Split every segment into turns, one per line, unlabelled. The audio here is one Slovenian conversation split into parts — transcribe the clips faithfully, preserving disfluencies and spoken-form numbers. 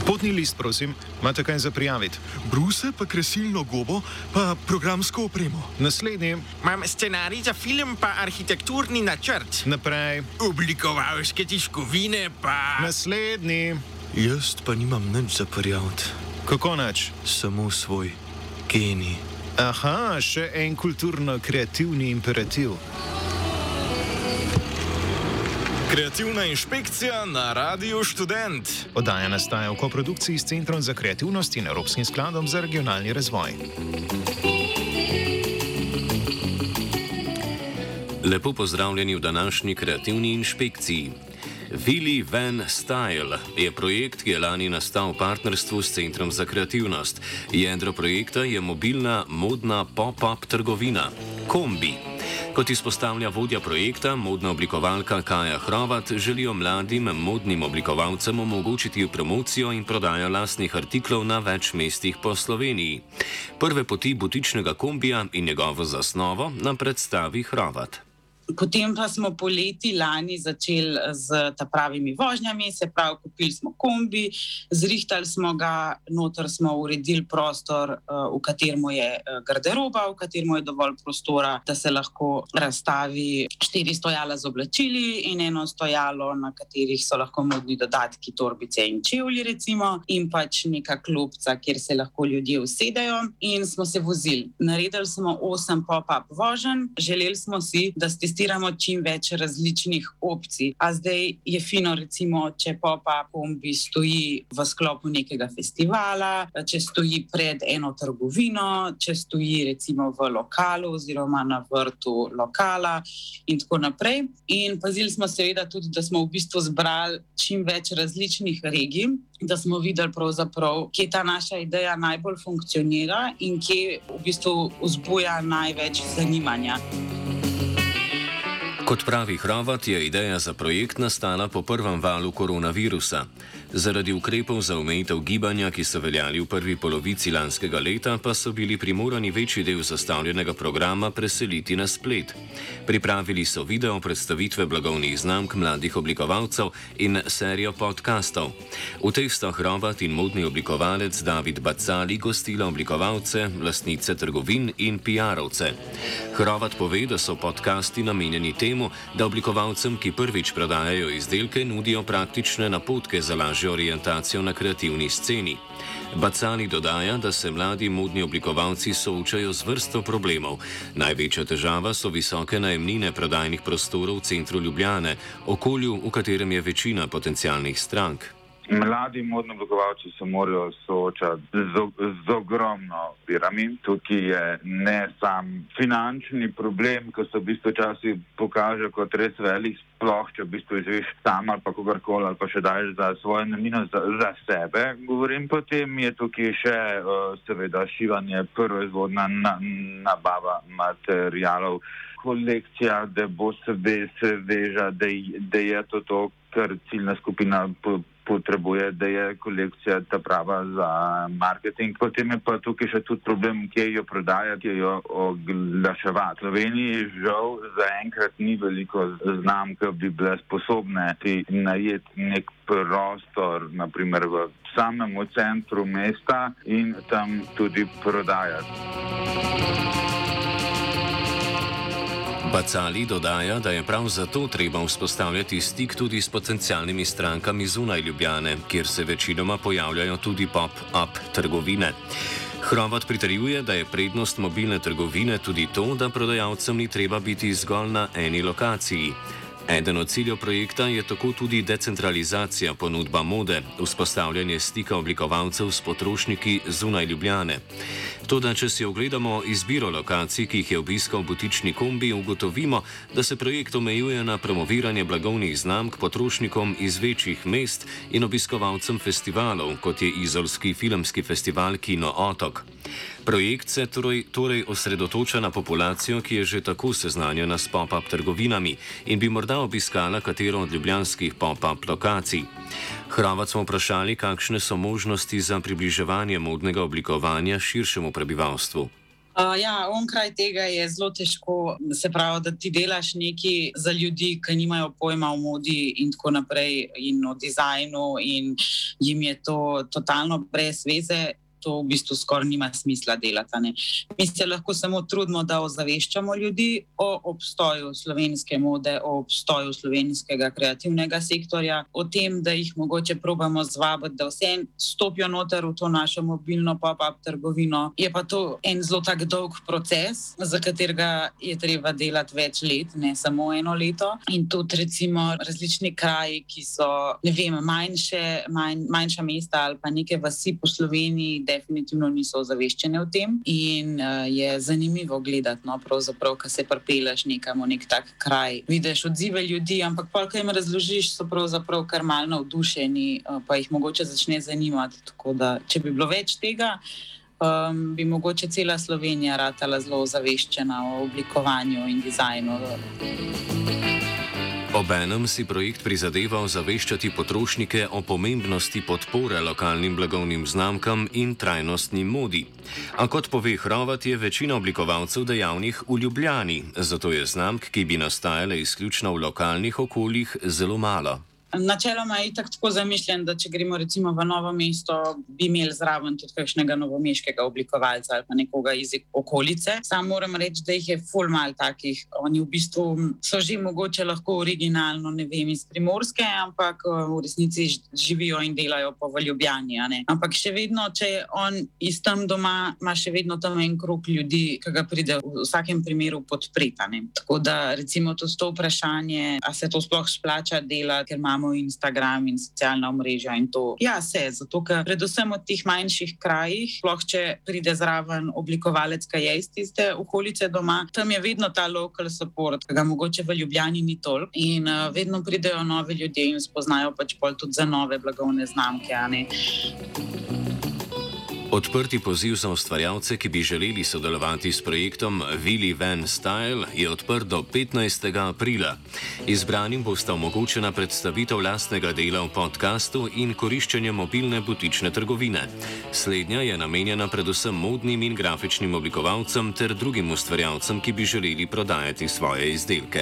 Potni list, prosim, imate kaj za prijaviti?
Bruse, pa kresilno gobo, pa programsko opremo.
Naslednji.
Imam scenarij za film, pa arhitekturni načrt.
Naprej.
Oblikovalske tiskovine, pa...
Naslednji.
Jaz pa nimam nič za prijaviti.
Kako nič?
Samo svoj genij.
Aha, še en kulturno-kreativni imperativ.
Kreativna inšpekcija na Radiu Študent.
Oddaja nastaja v koprodukciji s Centrom za kreativnost in Evropskim skladom za regionalni razvoj.
Lepo pozdravljeni v današnji kreativni inšpekciji. Willy Van Style je projekt, ki je lani nastal v partnerstvu s Centrom za kreativnost. Jedro projekta je mobilna modna pop-up trgovina Kombi. Kot izpostavlja vodja projekta, modna oblikovalka Kaja Hrovat, želijo mladim modnim oblikovalcem omogočiti promocijo in prodajo lastnih artiklov na več mestih po Sloveniji. Prve poti butičnega kombija in njegovo zasnovo nam predstavi Hrovat.
Potem pa smo poleti lani začeli z ta pravimi vožnjami, se pravi, kupili smo kombi, zrihtali smo ga, noter smo uredili prostor, v katerem je garderoba, v katerem je dovolj prostora, da se lahko razstavi štiri stojala z oblačili in eno stojalo, na katerih so lahko modni dodatki, torbice in čevlji recimo, in pač neka klopca, kjer se lahko ljudje usedejo, in smo se vozili. Naredili smo osem pop-up voženj, želeli smo si, da ste testiramo čim več različnih opcij. A zdaj je fino, recimo, če pop-up kombi stoji v sklopu nekega festivala, če stoji pred eno trgovino, če stoji recimo v lokalu oziroma na vrtu lokala in tako naprej. In pazili smo seveda tudi, da smo v bistvu zbrali čim več različnih regij, da smo videli pravzaprav, kje ta naša ideja najbolj funkcionira in kje v bistvu vzbuja največ zanimanja.
Kot pravi Hrovat, je ideja za projekt nastala po prvem valu koronavirusa. Zaradi ukrepov za omejitev gibanja, ki so veljali v prvi polovici lanskega leta, pa so bili primorani večji del zastavljenega programa preseliti na splet. Pripravili so video predstavitve blagovnih znamk mladih oblikovalcev in serijo podcastov. V teh sta Hrovat in modni oblikovalec David Bacali gostila oblikovalce, lastnice trgovin in P R-ovce. Hrovat pove, da so podcasti namenjeni temu, da oblikovalcem, ki prvič prodajajo izdelke, nudijo praktične napotke za lažjo orientacijo na kreativni sceni. Bacali dodaja, da se mladi modni oblikovalci soočajo z vrsto problemov. Največja težava so visoke najemnine prodajnih prostorov v centru Ljubljane, okolju, v katerem je večina potencialnih strank.
Mladi modni oblikovalci se morajo soočati z, z ogromno virami. Tukaj je ne sam finančni problem, ki se v bistvu časih pokaže kot res velik, sploh če v bistvu izveš sam ali pa kogarkoli ali pa še daješ za svoje namene, za, za sebe. Govorim, potem je tukaj še seveda šivanje, proizvodna na, nabava materialov, kolekcija, da bo se, se veža, da, da je to to, kar ciljna skupina po, potrebuje, da je kolekcija ta prava za marketing. Potem je pa tukaj še tudi problem, kje jo prodajati, kje jo oglaševati. V Sloveniji žal zaenkrat ni veliko znamk, ki bi bile sposobne najeti nek prostor, naprimer v samem centru mesta in tam tudi prodajati.
Bacali dodaja, da je prav zato treba vzpostavljati stik tudi s potencialnimi strankami zunaj Ljubljane, kjer se večinoma pojavljajo tudi pop-up trgovine. Hrovat pritrjuje, da je prednost mobilne trgovine tudi to, da prodajalcem ni treba biti zgolj na eni lokaciji. Eden od ciljev projekta je tako tudi decentralizacija ponudba mode, vzpostavljanje stika oblikovalcev s potrošniki zunaj Ljubljane. Toda, če si ogledamo izbiro lokacij, ki jih je obiskal butični kombi, ugotovimo, da se projekt omejuje na promoviranje blagovnih znamk potrošnikom iz večjih mest in obiskovalcem festivalov, kot je izolski filmski festival Kino Otok. Projekt se torej, torej osredotoča na populacijo, ki je že tako seznanjena s pop-up trgovinami in bi morda obiskala katero od ljubljanskih pop-up lokacij. Hrovat smo vprašali, kakšne so možnosti za približevanje modnega oblikovanja širšemu prebivalstvu.
Uh, ja, onkraj tega je zelo težko, se pravi, da ti delaš nekaj za ljudi, ki nimajo pojma o modi in tako naprej, in o dizajnu, in jim je to totalno brez veze. To v bistvu skoraj nima smisla delati. Ne? Mi se lahko samo trudimo, da ozaveščamo ljudi o obstoju slovenske mode, o obstoju slovenskega kreativnega sektorja, o tem, da jih mogoče probamo zvabiti, da vse stopijo noter v to našo mobilno pop-up trgovino. Je pa to en zelo tak dolg proces, za katerega je treba delati več let, ne samo eno leto. In tudi recimo različni kraji, ki so, ne vem, manjše, manj, manjša mesta ali pa neke vasi po Sloveniji, definitivno niso ozaveščene o tem in uh, je zanimivo gledati, no, pravzaprav, ko se pripeleš nekam v nek tak kraj. Vidiš odzive ljudi, ampak pol, ko jim razložiš, so pravzaprav kar malo navdušeni, uh, pa jih mogoče začne zanimati. Tako da, če bi bilo več tega, um, bi mogoče cela Slovenija ratala zelo ozaveščena o oblikovanju in dizajnu.
Obenem si projekt prizadeval zaveščati potrošnike o pomembnosti podpore lokalnim blagovnim znamkam in trajnostni modi. A kot pove Hrovat, je večina oblikovalcev dejavnih v Ljubljani, zato je znamk, ki bi nastajale izključno v lokalnih okoljih, zelo malo.
Načeloma je itak tako zamišljen, da če gremo recimo v Novo mesto, bi imeli zraven tudi kakšnega novomeškega oblikovalca ali pa nekoga iz okolice. Sam moram reči, da jih je ful mal takih. Oni v bistvu so že mogoče lahko originalno, ne vem, iz Primorske, ampak v resnici živijo in delajo pa v Ljubljani. A ne? Ampak še vedno, če je on iz tam doma, ima še vedno tam en krog ljudi, ki ga pride v vsakem primeru podpreti. Tako da recimo to, to vprašanje, a se to sploh splača delati, ker ima Instagram in socialna omrežja in to. Ja, se, zato ker predvsem v teh manjših krajih, sploh če pride zraven oblikovalec, ki je iz tiste okolice doma, tam je vedno ta local support, ki ga mogoče v Ljubljani ni toliko in uh, vedno pridejo novi ljudje in spoznajo pač pol tudi za nove blagovne znamke, a ne.
Odprti poziv za ustvarjalce, ki bi želeli sodelovati s projektom Willy Van Style, je odprt do petnajstega aprila. Izbranim bosta omogočena predstavitev lastnega dela v podkastu in koriščenje mobilne butične trgovine. Slednja je namenjena predvsem modnim in grafičnim oblikovalcem ter drugim ustvarjalcem, ki bi želeli prodajati svoje izdelke.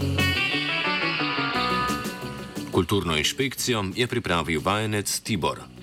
Kulturno inšpekcijo je pripravil vajenec Tibor.